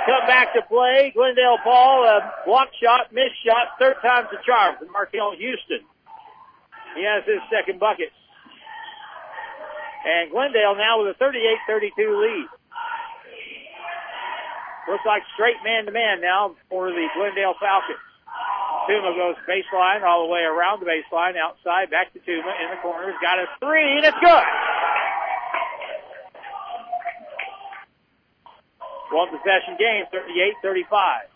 come back to play. Glendale Paul, a block shot, missed shot, third time's the charm for Markel Houston. He has his second bucket. And Glendale now with a 38-32 lead. Looks like straight man-to-man now for the Glendale Falcons. Tuma goes baseline all the way around the baseline, outside, back to Tuma in the corner. He's got a three, and it's good. One possession game, 38-35.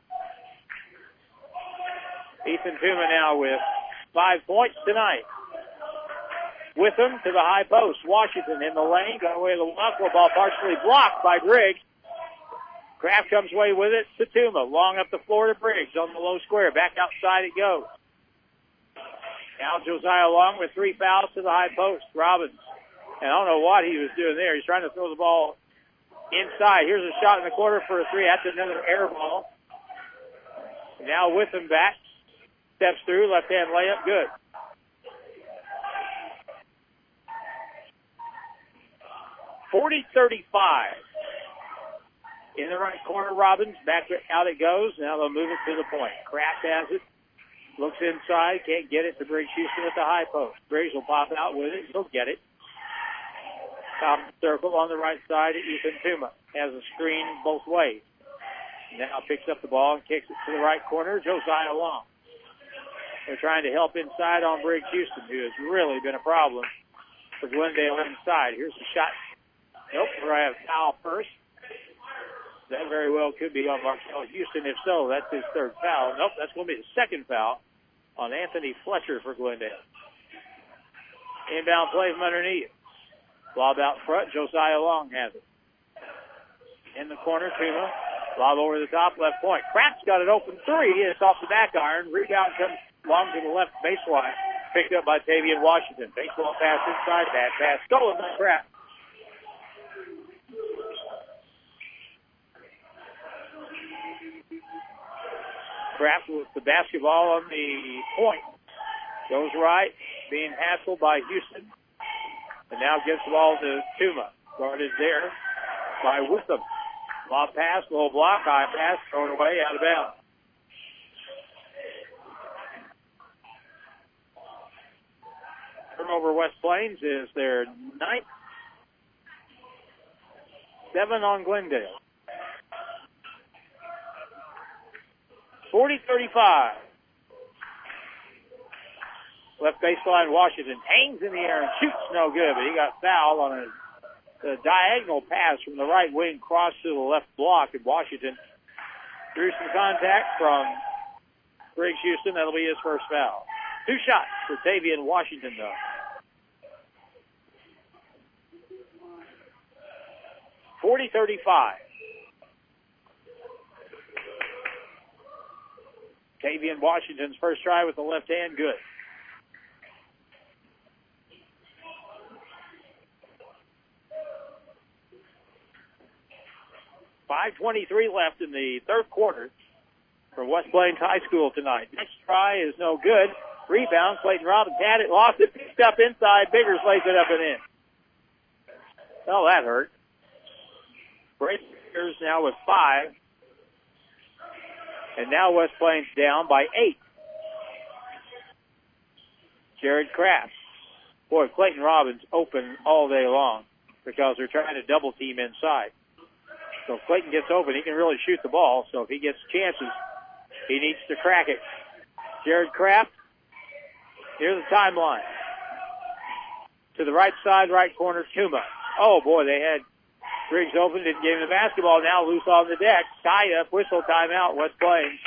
Ethan Tuma now with 5 points tonight. With him to the high post. Washington in the lane, got away with the walk. Ball partially blocked by Briggs. Kraft comes away with it to Tuma. Long up the floor to Briggs on the low square. Back outside it goes. Now Josiah Long with 3 fouls to the high post. Robbins. And I don't know what he was doing there. He's trying to throw the ball inside. Here's a shot in the corner for a three. That's another air ball. Now with him back. Steps through. Left-hand layup. Good. (40-35). In the right corner, Robbins. Back out it goes. Now they'll move it to the point. Kraft has it. Looks inside. Can't get it to Briggs Houston at the high post. Briggs will pop out with it. He'll get it. Top of the circle on the right side. Ethan Tuma has a screen both ways. Now picks up the ball and kicks it to the right corner. Josiah Long. They're trying to help inside on Briggs Houston, who has really been a problem for Glendale inside. Here's the shot. Nope, we're going to have a foul first. That very well could be on Markel Houston. If so, that's his third foul. Nope, that's going to be the second foul on Anthony Fletcher for Glendale. Inbound play from underneath. Lob out front. Josiah Long has it. In the corner, Tuma. Lob over the top, left point. Kraft's got an open three. It's off the back iron. Rebound comes long to the left baseline. Picked up by Tavian Washington. Baseball pass inside. Bad pass. Stolen by Kraft. Kraft with the basketball on the point. Goes right, being hassled by Houston. And now gives the ball to Tuma. Guarded there by Witham. Lob pass, low block, high pass, thrown away, out of bounds. Turnover West Plains is their ninth. 7 on Glendale. 40-35. Left baseline, Washington hangs in the air and shoots no good, but he got fouled on a diagonal pass from the right wing, cross to the left block, and Washington drew some contact from Briggs Houston. That'll be his first foul. 2 shots for Tavian Washington, though. (40-35). Tavian Washington's first try with the left hand, good. .5:23 left in the third quarter for West Plains High School tonight. Next try is no good. Rebound, Clayton Robbins had it, lost it, picked up inside. Biggers lays it up and in. Oh, that hurt. Breakers now with 5. And now West Plains down by 8. Jared Kraft. Boy, Clayton Robbins open all day long because they're trying to double team inside. So if Clayton gets open, he can really shoot the ball. So if he gets chances, he needs to crack it. Jared Kraft, here's the timeline. To the right side, right corner, Tuma. Oh, boy, they had Briggs open, didn't give him the basketball. Now loose on the deck. Tie up, whistle, timeout, West Plains.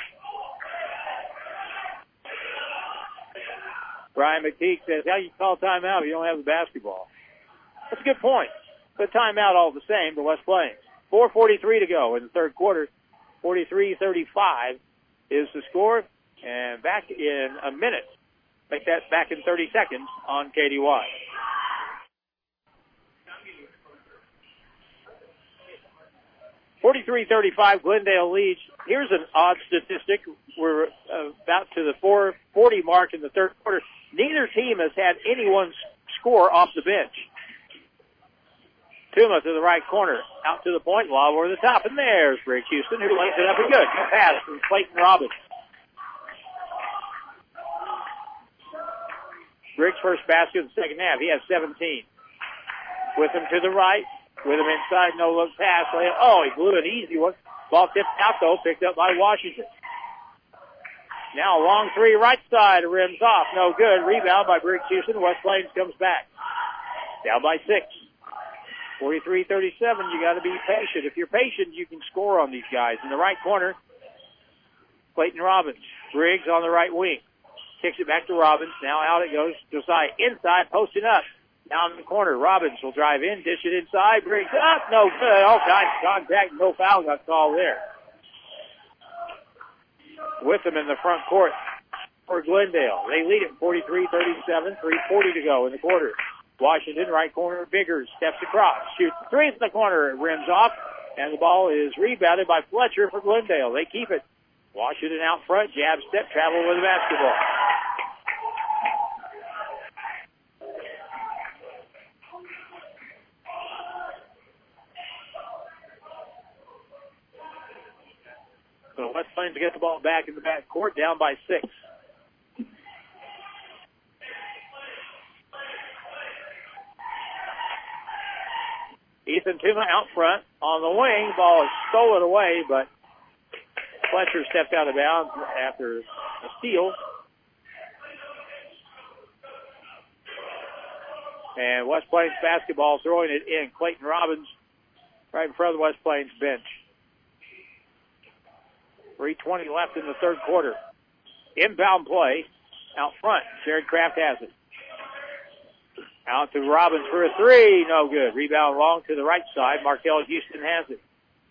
Brian McTeague says, how you call timeout if you don't have the basketball? That's a good point. But timeout all the same to West Plains. 4:43 to go in the third quarter. 43-35 is the score. And back in a minute. Make that back in 30 seconds on KDY. (43-35), Glendale leads. Here's an odd statistic. We're about to the 4:40 mark in the third quarter. Neither team has had anyone score off the bench. Tuma to the right corner. Out to the point. Lob over the top. And there's Briggs Houston, who lays it up and good. Good pass from Clayton Robbins. Briggs' first basket in the second half. He has 17. With him to the right. With him inside. No look pass. Oh, he blew an easy one. Ball tipped out, though. Picked up by Washington. Now a long three right side. Rims off. No good. Rebound by Briggs Houston. West Plains comes back. Down by 6. 43-37. You got to be patient. If you're patient, you can score on these guys. In the right corner, Clayton Robbins. Briggs on the right wing. Kicks it back to Robbins. Now out it goes. Josiah inside, posting up. Down in the corner. Robbins will drive in, dish it inside. Briggs up. No good. All kinds of contact. No foul got called there. With them in the front court for Glendale. They lead it 43-37. 3:40 to go in the quarter. Washington, right corner, Biggers steps across, shoots three in the corner, it rims off, and the ball is rebounded by Fletcher for Glendale. They keep it. Washington out front, jab step, travel with the basketball. So West Plains get the ball back in the back court, down by 6. Ethan Tuma out front on the wing. Ball is stolen away, but Fletcher stepped out of bounds after a steal. And West Plains basketball throwing it in. Clayton Robbins right in front of the West Plains bench. 3:20 left in the third quarter. Inbound play out front. Jared Kraft has it. Out to Robbins for a three. No good. Rebound long to the right side. Markel Houston has it.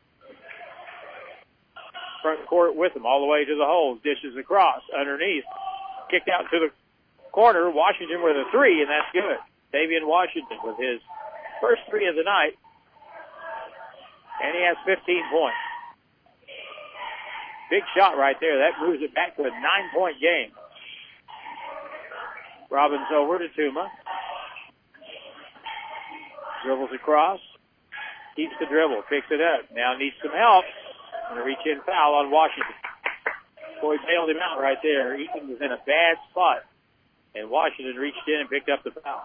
Front court with him all the way to the holes. Dishes across. Underneath. Kicked out to the corner. Washington with a three, and that's good. Davian Washington with his first three of the night. And he has 15 points. Big shot right there. That moves it back to a 9-point game. Robbins over to Tuma. Dribbles across. Keeps the dribble. Picks it up. Now needs some help. And a reach-in foul on Washington. Boy, bailed him out right there. Ethan was in a bad spot. And Washington reached in and picked up the foul.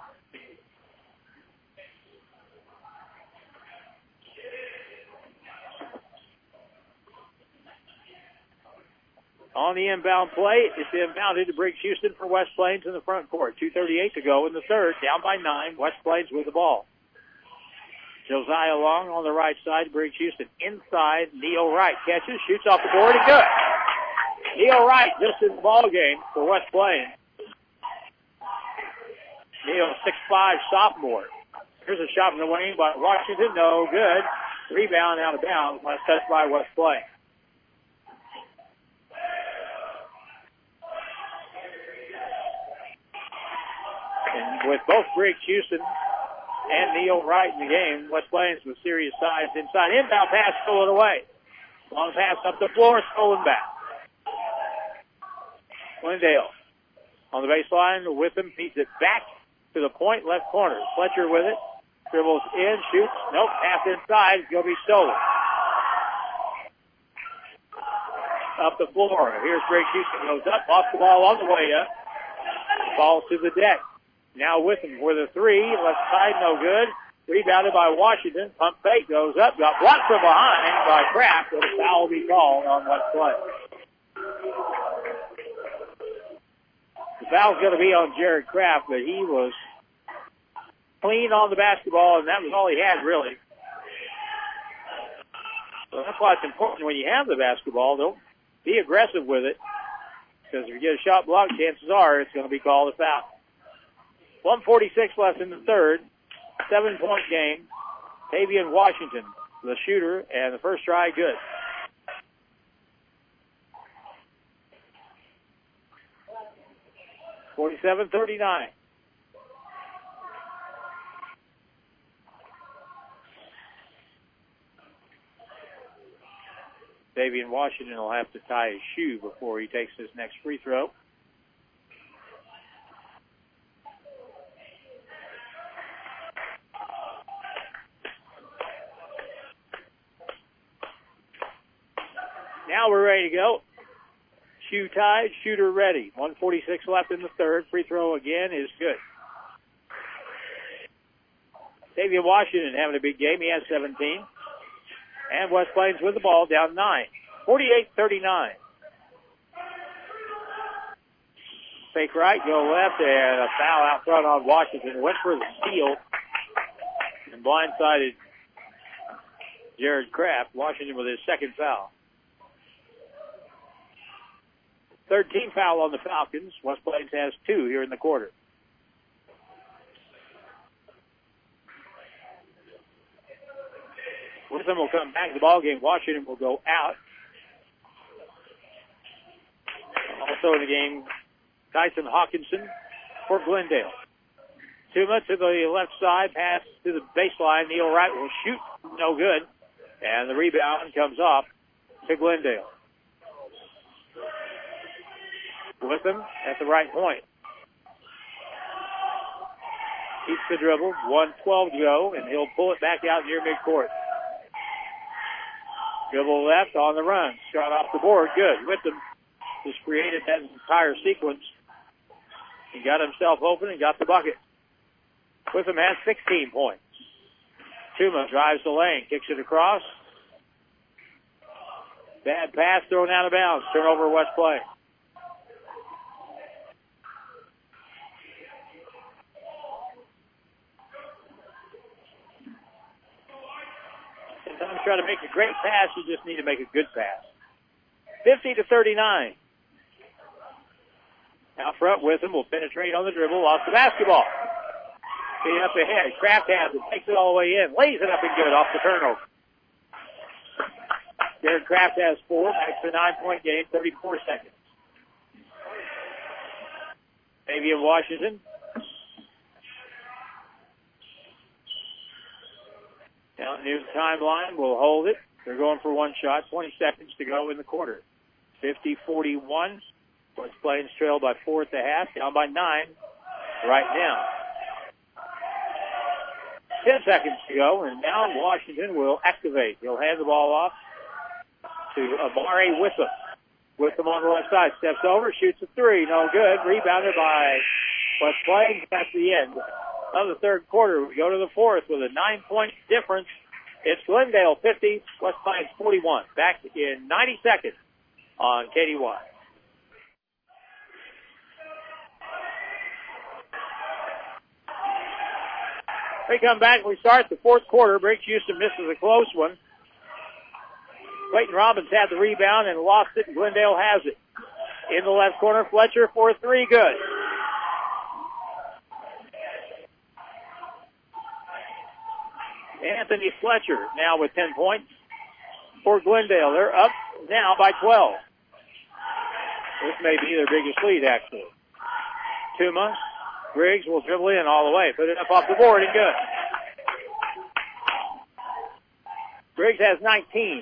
On the inbound play, it's inbounded to Briggs Houston for West Plains in the front court. 2:38 to go in the third. Down by 9. West Plains with the ball. Josiah Long on the right side. Briggs Houston inside. Neil Wright catches, shoots off the board, and good. Neil Wright just in the ball game for West Plains. Neil, 6'5", sophomore. Here's a shot from the wing by Washington. No good. Rebound out of bounds. Last touch by West Plains. And with both Briggs Houston and Neil Wright in the game, West Plains with serious size inside. Inbound pass stolen away. Long pass up the floor, stolen back. Glendale on the baseline with him, feeds it back to the point, left corner. Fletcher with it. Dribbles in, shoots. Nope, pass inside. It's going to be stolen. Up the floor. Here's Briggs Houston. Goes up, off the ball on the way up. Ball to the deck. Now with him with a three. Left side, no good. Rebounded by Washington. Pump fake goes up. Got blocked from behind by Kraft. And a foul will be called on West Plains. The foul's going to be on Jared Kraft, but he was clean on the basketball, and that was all he had, really. So that's why it's important when you have the basketball, don't be aggressive with it, because if you get a shot blocked, chances are it's going to be called a foul. 1:46 left in the third. 7-point game. Tavian Washington, the shooter, and the first try, good. (47-39). Davian Washington will have to tie his shoe before he takes his next free throw. Now we're ready to go. Shoe tied, shooter ready. 1:46 left in the third. Free throw again is good. Xavier Washington having a big game. He has 17. And West Plains with the ball, down 9. 48-39. Fake right, go left, and a foul out front on Washington. Went for the steal and blindsided Jared Kraft. Washington with his second foul. Third team foul on the Falcons. West Plains has 2 here in the quarter. Witham will come back to the ball game. Washington will go out. Also in the game, Tyson Hawkinson for Glendale. Tuma to the left side, pass to the baseline. Neil Wright will shoot. No good. And the rebound comes off to Glendale. Witham at the right point. Keeps the dribble. 1:12 to go, and he'll pull it back out near midcourt. Dribble left on the run. Shot off the board. Good. Witham just created that entire sequence. He got himself open and got the bucket. Witham has 16 points. Tuma drives the lane, kicks it across. Bad pass thrown out of bounds. Turnover West Plains. Sometimes try to make a great pass, you just need to make a good pass. 50-39. Out front, Witham will penetrate on the dribble, lost the basketball. Feet up ahead. Kraft has it, takes it all the way in, lays it up and good off the turnover. Jared Kraft has 4, back to a 9-point game, 34 seconds. Xavier Washington. Down near the timeline, will hold it. They're going for one shot, 20 seconds to go in the quarter. 50-41. West Plains trailed by 4 at the half, down by 9 right now. 10 seconds to go, and now Washington will activate. He'll hand the ball off to Amari Witham. Witham on the left side, steps over, shoots a 3, no good. Rebounded by West Plains. That's the end of the third quarter. We go to the fourth with a 9-point difference. It's Glendale 50, West Plains 41. Back in 90 seconds on KDY. We come back, we start the fourth quarter. Briggs Houston misses a close one. Clayton Robbins had the rebound and lost it. Glendale has it. In the left corner, Fletcher for 3, good. Anthony Fletcher now with 10 points for Glendale. They're up now by 12. This may be their biggest lead, actually. Tuma. Briggs will dribble in all the way. Put it up off the board and good. Briggs has 19.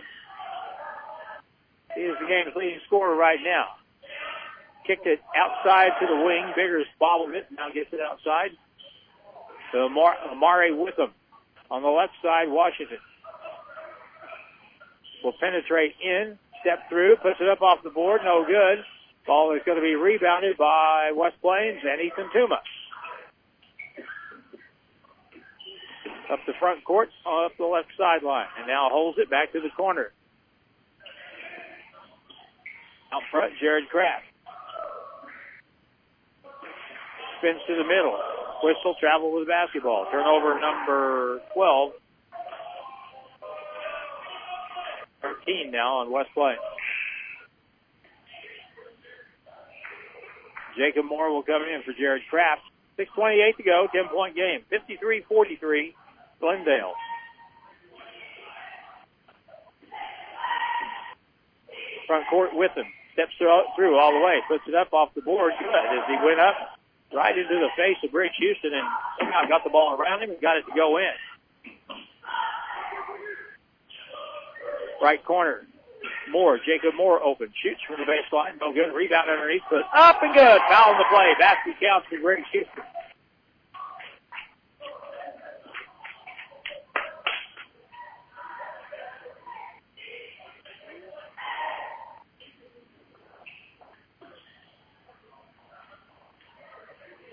He is the game's leading scorer right now. Kicked it outside to the wing. Biggers bobbled it. Now gets it outside. So Amari Witham on the left side. Washington will penetrate in. Step through. Puts it up off the board. No good. Ball is going to be rebounded by West Plains and Ethan Tuma. Up the front court, up the left sideline, and now holds it back to the corner. Out front, Jared Kraft. Spins to the middle. Whistle, travel with the basketball. Turnover number 12. 13 now on West Plains. Jacob Moore will come in for Jared Kraft. 6:28 to go, 10-point game. 53-43, Glendale. Front court with him. Steps through all the way. Puts it up off the board. Good as he went up right into the face of Briggs Houston and somehow got the ball around him and got it to go in. Right corner. Moore, Jacob Moore open. Shoots from the baseline. No good. Rebound underneath. But up and good. Foul in the play. Basket counts for Briggs Houston.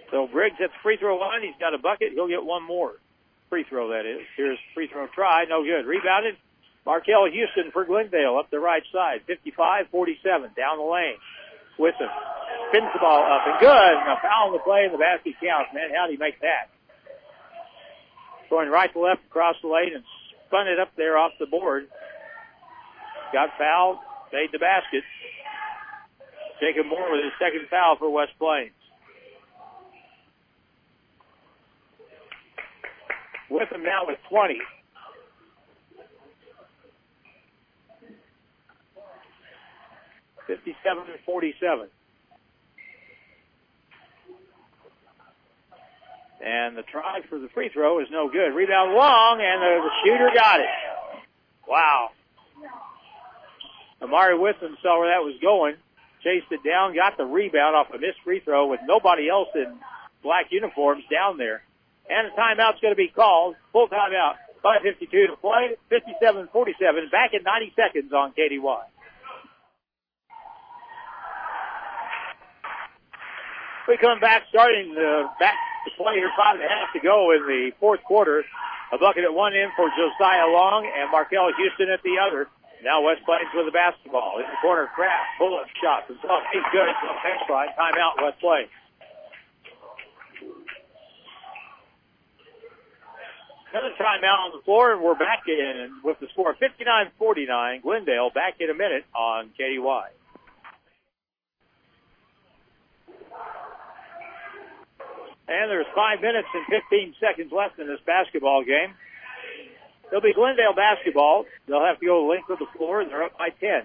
So Briggs at the free throw line. He's got a bucket. He'll get one more free throw, that is. Here's free throw try. No good. Rebounded. Markel Houston for Glendale up the right side. 55-47 down the lane. With him. Spins the ball up and good. And a foul on the play and the basket counts. Man, how'd he make that? Going right to left across the lane and spun it up there off the board. Got fouled. Made the basket. Jacob Moore with his second foul for West Plains. With him now with 20. (57-47). And the try for the free throw is no good. Rebound long, and the shooter got it. Wow. Amari Witham saw where that was going, chased it down, got the rebound off a missed free throw with nobody else in black uniforms down there. And a timeout's going to be called. Full timeout. 5:52 to play. 57-47. Back in 90 seconds on KDY. We come back, starting back to play here. 5.5 to go in the fourth quarter. A bucket at one end for Josiah Long and Markel Houston at the other. Now West Plains with the basketball. In the corner, Kraft. Pull-up shot. He's good. Baseline. Timeout, West Plains. Another timeout on the floor, and we're back in with the score 59-49. Glendale back in a minute on KDY. And there's 5 minutes and 15 seconds left in this basketball game. It'll be Glendale basketball. They'll have to go length of the floor, and they're up by 10.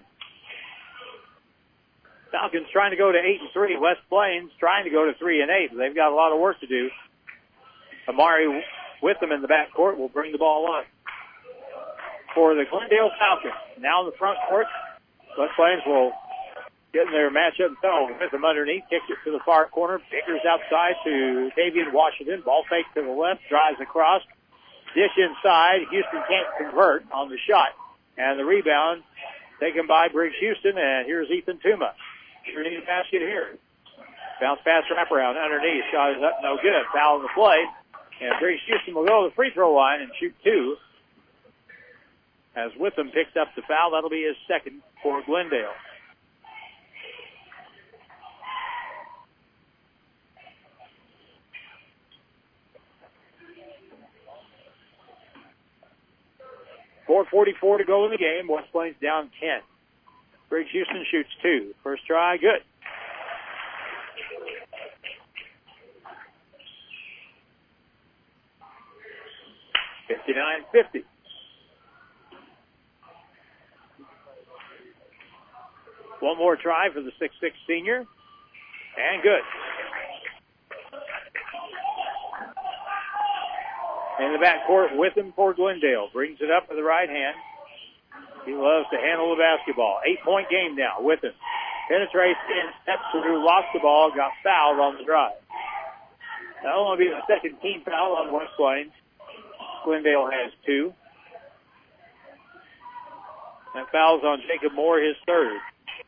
Falcons trying to go to 8-3. West Plains trying to go to 3-8. But they've got a lot of work to do. Amari with them in the backcourt will bring the ball up for the Glendale Falcons. Now in the front court, West Plains will get in their matchup zone with them underneath. Kicks it to the far corner. Biggers outside to Davian Washington. Ball fake to the left. Drives across. Dish inside. Houston can't convert on the shot. And the rebound taken by Briggs Houston. And here's Ethan Tuma. Sure need a basket here. Bounce pass wraparound underneath. Shot is up. No good. Foul on the play. And Briggs Houston will go to the free throw line and shoot two. As Witham picks up the foul, that'll be his second for Glendale. .444 to go in the game. West Plains down 10. Briggs Houston shoots two. First try, good. (59-50). One more try for the 6'6 senior. And good. In the backcourt with him for Glendale. Brings it up with the right hand. He loves to handle the basketball. 8-point game now with him. Penetrates in, steps through, lost the ball, got fouled on the drive. That'll only be the second team foul on West Plains. Glendale has two. That foul's on Jacob Moore, his third.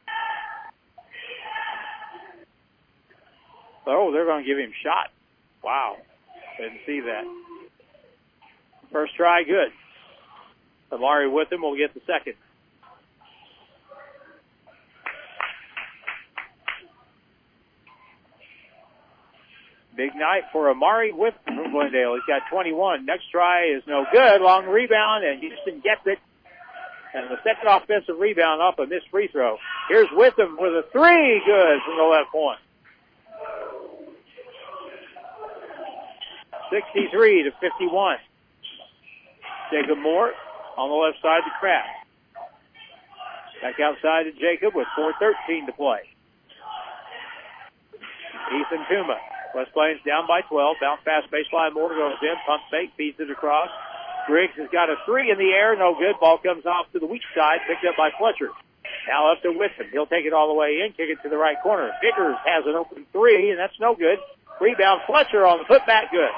Oh, they're going to give him shot. Wow. Didn't see that. First try, good. Amari with him will get the second. Big night for Amari with from Glendale. He's got 21. Next try is no good. Long rebound, and Houston gets it. And the second offensive rebound off a missed free throw. Here's Witham with a three. Good from the left point. 63-51. Jacob Moore on the left side to Kraft. Back outside to Jacob with 4:13 to play. Ethan Tuma. West Plains down by 12. Bounce pass baseline. Moore goes in. Pump fake. Feeds it across. Briggs has got a three in the air. No good. Ball comes off to the weak side. Picked up by Fletcher. Now up to Witham. He'll take it all the way in. Kick it to the right corner. Biggers has an open three, and that's no good. Rebound Fletcher on the putback. Good.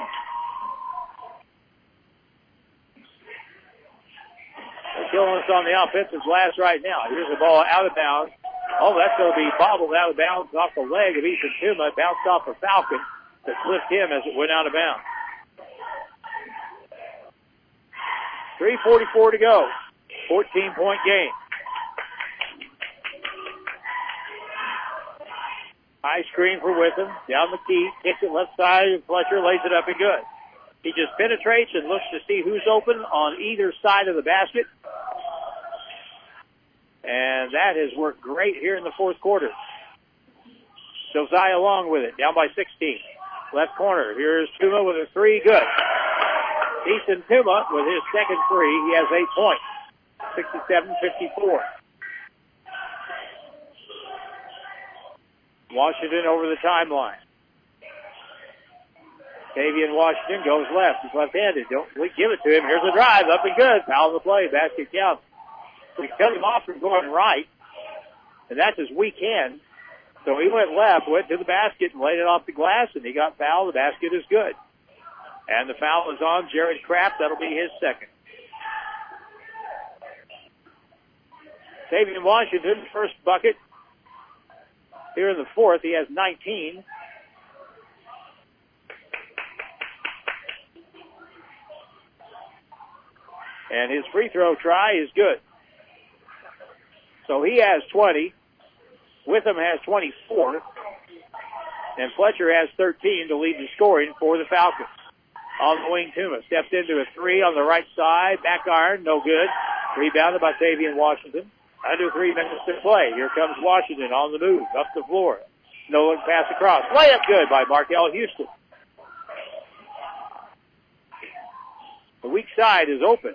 They're killing us on the offensive glass right now. Here's the ball out of bounds. Oh, that's going to be bobbled out of bounds off the leg of Ethan Tuma. Bounced off a Falcon. that clipped him as it went out of bounds. 3:44 to go. 14-point game. High screen for Witham. Down the key. Kicks it left side, and Fletcher lays it up and good. He just penetrates and looks to see who's open on either side of the basket. And that has worked great here in the fourth quarter. Josiah Long with it, down by 16. Left corner. Here's Tuma with a three. Good. Easton Tuma with his second three. He has 8 points. 67-54. Washington over the timeline. Tavian Washington goes left. He's left-handed. Don't give it to him. Here's a drive. Up and good. Foul on the play. Basket count. We cut him off from going right. And that's his weak hand. So he went left, went to the basket, and laid it off the glass, and he got fouled. The basket is good. And the foul is on Jared Kraft. That'll be his second. Tavian Washington, first bucket. Here in the fourth, he has 19. And his free throw try is good. So he has 20. Witham has 24. And Fletcher has 13 to lead the scoring for the Falcons. On the wing, Tuma steps into a three on the right side. Back iron, no good. Rebounded by Tavian Washington. Under 3 minutes to play. Here comes Washington on the move, up the floor. No look pass across. Layup good by Markel Houston. The weak side is open.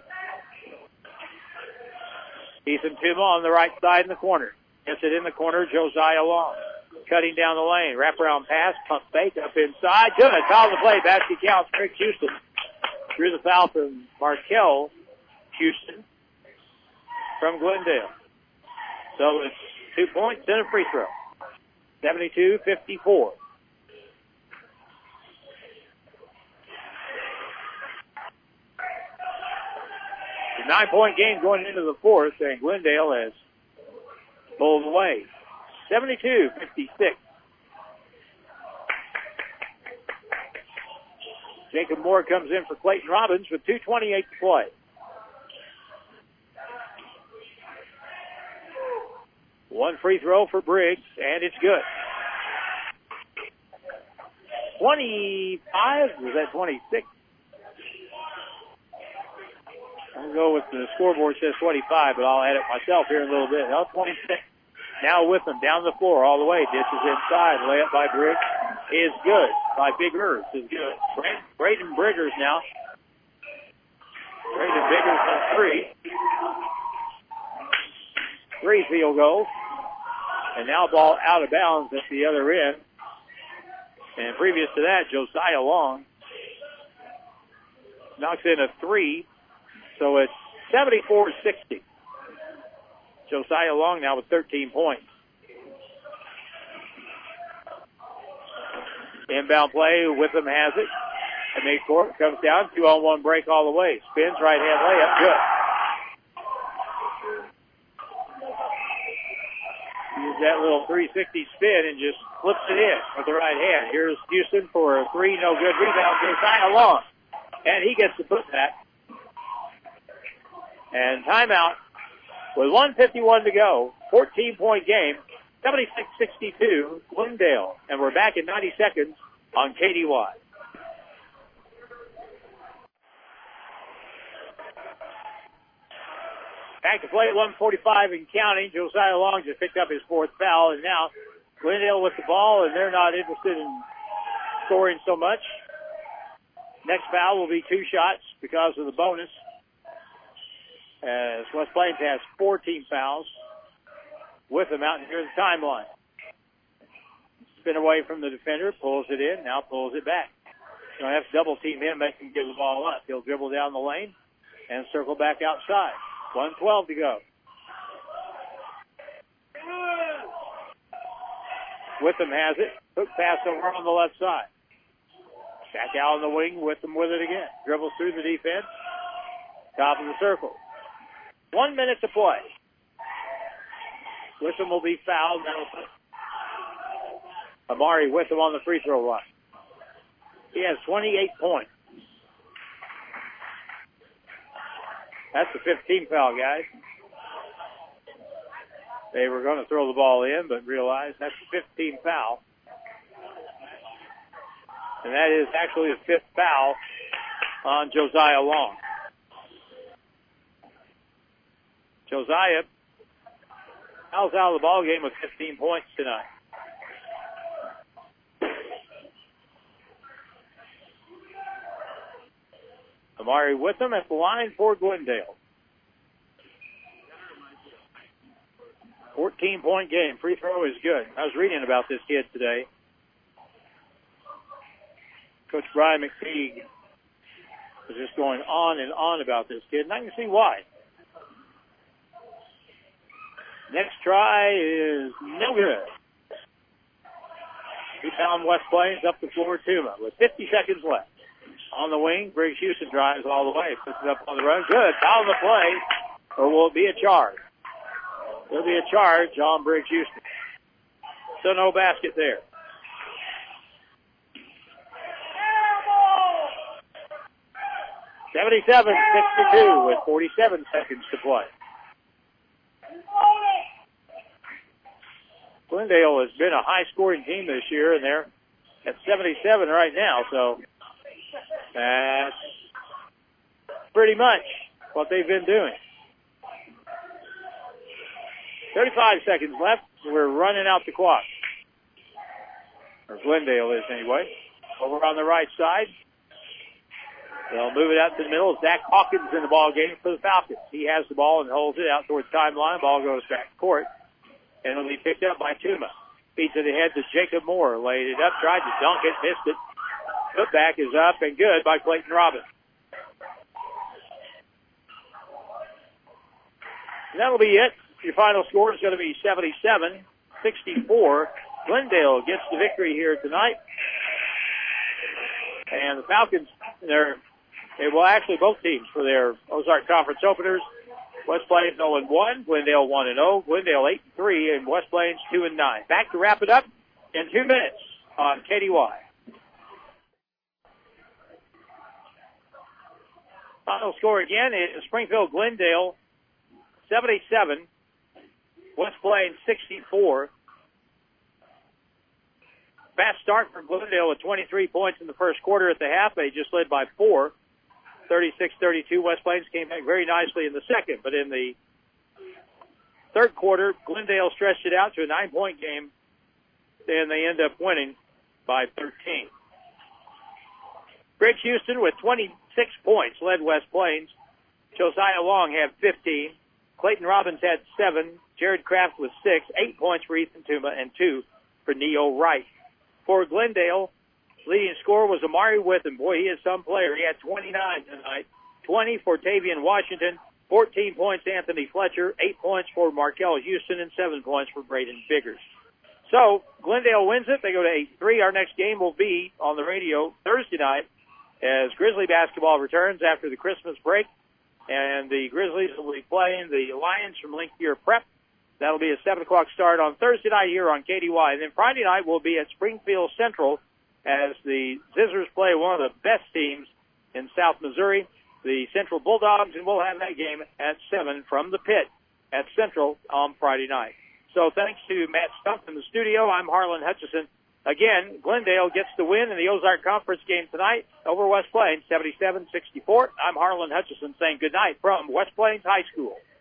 Ethan Tuma on the right side in the corner. Gets it in the corner, Josiah Long. Cutting down the lane. Wraparound pass, pump fake up inside. Good. Foul the play. Basket counts. Rick Houston. Drew the foul from Markel Houston from Glendale. So it's 2 points and a free throw. 72-54. The 9-point game going into the fourth, and Glendale has pulled away. 72-56. Jacob Moore comes in for Clayton Robbins with 2:28 to play. One free throw for Briggs, and it's good. 25, was that 26? I'll go with the scoreboard says 25, but I'll add it myself here in a little bit. No, 26. Now with them down the floor all the way. Dishes inside. Layup by Briggs is good. By Big Earth is good. Braden Briggers now. Braden Biggers on three. 3 field goals. And now ball out of bounds at the other end. And previous to that, Josiah Long knocks in a 3. So it's 74-60. Josiah Long now with 13 points. Inbound play, Witham has it. And midcourt comes down, 2-on-1 break all the way. Spins, right hand layup, good. Use that little 360 spin and just flips it in with the right hand. Here's Houston for a 3, no good. Rebound, Josiah Long. And he gets to put that. And timeout with 1:51 to go. 14-point game. 76-62, Glendale. And we're back in 90 seconds on KDY. Back to play at 1:45 and counting. Josiah Long just picked up his 4th foul. And now Glendale with the ball, and they're not interested in scoring so much. Next foul will be 2 shots because of the bonus. As West Plains has 14 fouls with them out here in the timeline. Spin away from the defender, pulls it in, now pulls it back. You'll have to double team him, make him give the ball up. He'll dribble down the lane and circle back outside. 1:12 to go. Witham has it. Hook pass over on the left side. Back out on the wing, Witham with it again. Dribbles through the defense. Top of the circle. 1 minute to play. Witham will be fouled. That'll put Amari Witham on the free throw line. He has 28 points. That's the 15th foul, guys. They were going to throw the ball in, but realized that's the 15th foul. And that is actually the 5th foul on Josiah Long. Josiah fouls out of the ball game with 15 points tonight. Amari Witham at the line for Glendale. 14-point game. Free throw is good. I was reading about this kid today. Coach Brian McPeak was just going on and on about this kid, and I can see why. Next try is no good. He found West Plains up the floor, Tuma, with 50 seconds left. On the wing, Briggs Houston drives all the way, puts it up on the run. Good. Foul the play, or will it be a charge? There'll be a charge on Briggs Houston. So no basket there. (77-62) with 47 seconds to play. Glendale has been a high-scoring team this year, and they're at 77 right now, so that's pretty much what they've been doing. 35 seconds left. We're running out the clock. Or Glendale is anyway. Over on the right side. They'll move it out to the middle. Zach Hawkins in the ball game for the Falcons. He has the ball and holds it out towards the timeline. Ball goes back to court. And it'll be picked up by Tuma. Feeds it ahead to Jacob Moore. Laid it up, tried to dunk it, missed it. Putback is up and good by Clayton Robbins. And that'll be it. Your final score is going to be 77-64. Glendale gets the victory here tonight. And the Falcons, both teams for their Ozark Conference openers. West Plains 0-1, Glendale 1-0, Glendale 8-3, and West Plains 2-9. Back to wrap it up in 2 minutes on KDY. Final score again is Springfield Glendale 77, West Plains 64. Fast start for Glendale with 23 points in the first quarter at the half. They just led by 4. 36-32. West Plains came back very nicely in the second, but in the third quarter, Glendale stretched it out to a 9-point game, and they end up winning by 13. Briggs Houston with 26 points led West Plains. Josiah Long had 15. Clayton Robbins had 7. Jared Kraft with 6. 8 points for Ethan Tuma and 2 for Neo Wright. For Glendale, leading scorer was Amari Witham. Boy, he is some player. He had 29 tonight. 20 for Tavian Washington. 14 points, Anthony Fletcher. 8 points for Markel Houston and 7 points for Braden Biggers. So, Glendale wins it. They go to 8-3. Our next game will be on the radio Thursday night as Grizzly basketball returns after the Christmas break. And the Grizzlies will be playing the Lions from Link Year Prep. That'll be a 7 o'clock start on Thursday night here on KDY. And then Friday night will be at Springfield Central as the Zizzers play one of the best teams in South Missouri, the Central Bulldogs, and we'll have that game at 7 from the pit at Central on Friday night. So thanks to Matt Stumpf in the studio. I'm Harlan Hutchison. Again, Glendale gets the win in the Ozark Conference game tonight over West Plains, 77-64. I'm Harlan Hutchison saying good night from West Plains High School.